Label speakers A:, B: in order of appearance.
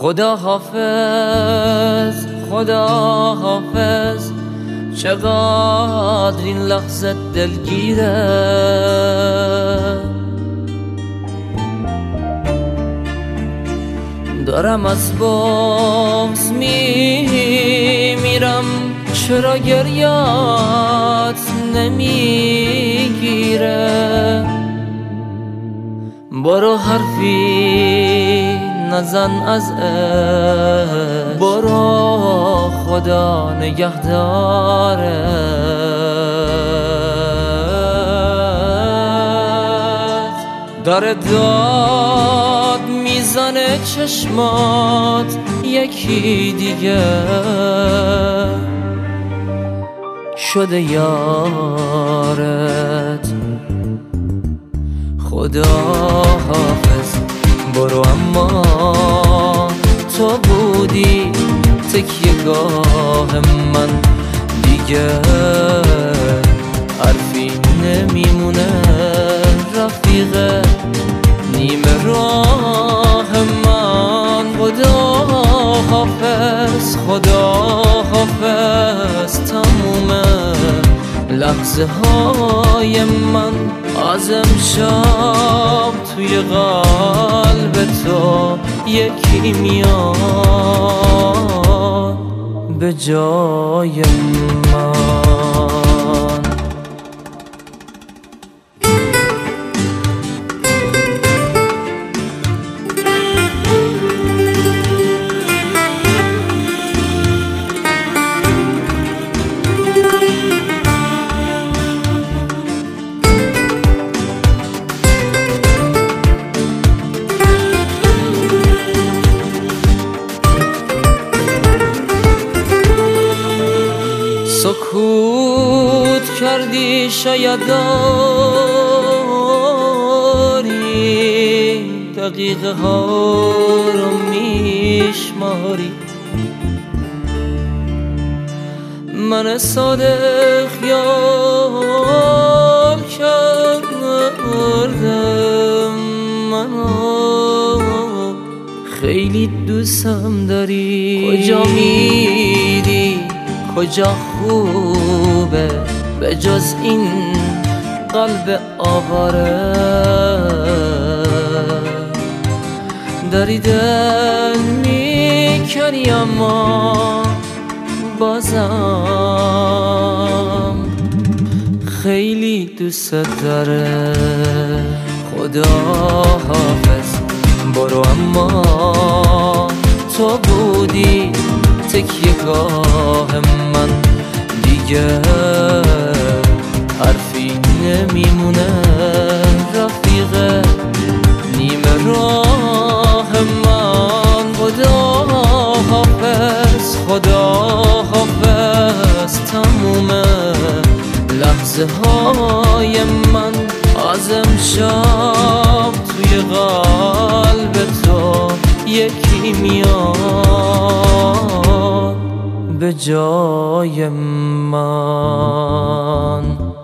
A: خدا حافظ، خدا حافظ، چقدر این لحظه دلگیره. دارم از بغض میمیرم، چرا گریات نمیگیره؟ برو حرفی نزن از عشق، برو خدا نگهداره. داره داد میزنه چشمات یکی دیگه شده یارت. خدا حافظ برو، اما تو بودی تکیه‌گاه من، دیگه حرفی نمیمونه رفیق نیمه راه من. خدا حافظ، خدا حافظ، تموم لحظه های من از امشب توی قلب تو یکی میاد به جای من. سکوت کردی شاید داری دقیقه ها رو میشماری. من ساده خیال کردم منو خیلی دوستم داری. کجا میری کجا خوبه به جز این قلب آواره؟ داری دل میکنی اما بازم خیلی دوست داره. خدا حافظ برو، اما تو بودی تکیه‌گاه من، دیگه حرفی نمیمونه رفیق نیمه راه من. خدا حافظ، خدا حافظ، تموم لحظه های من از امشب توی قلب تو یکی میاد به جای من.